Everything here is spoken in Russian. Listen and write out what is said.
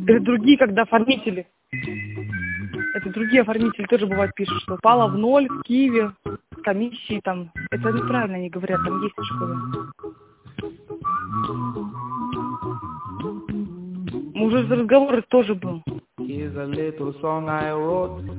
Это другие, когда оформители. Это другие оформители тоже бывает пишут, что упала в ноль в Киеве, комиссии там. Это неправильно они говорят, там есть такое. Уже разговор тоже был.